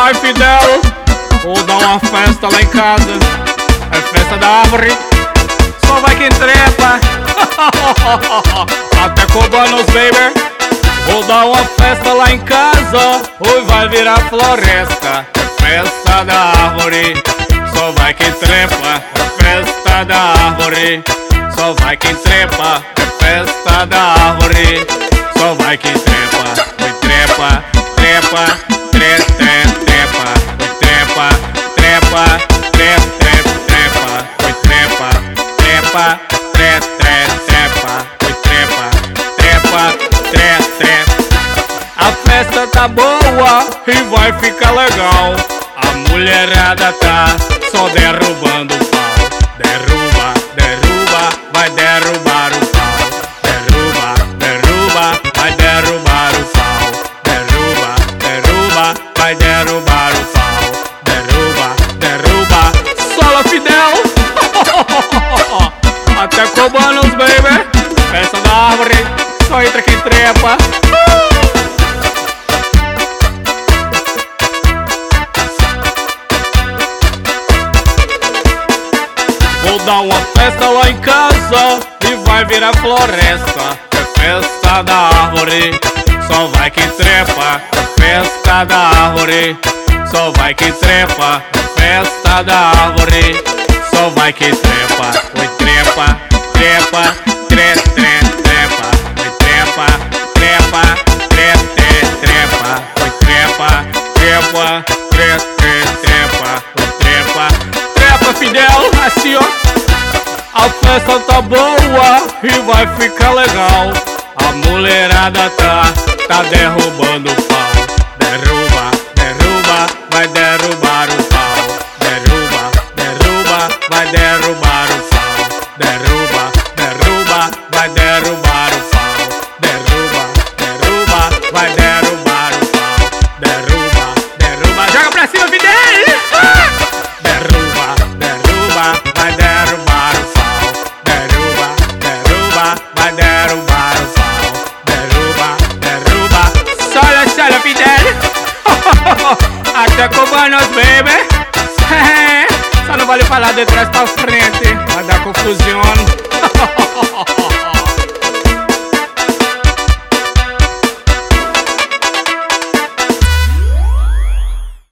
Vai, Fidel, vou dar uma festa lá em casa. É festa da árvore, só vai quem trepa. Até Cobanos, baby. Vou dar uma festa lá em casa, hoje vai virar floresta. É festa da árvore, só vai quem trepa. É festa da árvore, só vai quem trepa. É festa da árvore, só vai quem trepa. Oi, trepa, trepa, trepa, trepa. Oi, trepa, trepa, trepa, trepa. Oi, trepa, trepa, trepa, trepa. Oi, trepa, trepa, trepa. A festa tá boa e vai ficar legal. A mulherada tá só derrubando o pau. Derruba, derruba, vai derrubar o pau. Derruba, derruba, vai derrubar o pau. Derruba, derruba, vai derrubar o pau. Derruba, derruba, sola Fidel. Até Cobanos, baby. Festa da árvore, só entra quem trepa. Vou dar uma festa lá em casa e vai virar floresta. É festa da árvore, só vai quem trepa. É festa da árvore, só vai quem trepa. É festa da árvore, só vai quem trepa. Oi, trepa, trepa, trepa, trepa. Oi, trepa, trepa, trepa, trepa. Oi, trepa, trepa, trepa, trepa. Oi, trepa, trepa, Fidel, assim ó. A festa tá boa e vai ficar legal. A mulherada tá derrubando o pau. Derruba, derruba, vai derrubar o pau. Derruba, derruba, vai derrubar o pau. Derruba, derruba, vai derrubar o pau. Derruba, derruba, vai derrubar o pau. Derruba, derruba, joga pra cima, Fidel! Derruba, derruba, vai derrubar o pau. Derruba, derruba, vai derrubar o pau. Derruba, derruba, sola, sola, Fidel. Até Cobanos, baby. Só não vale falar de trás pra frente, vai dar confusão.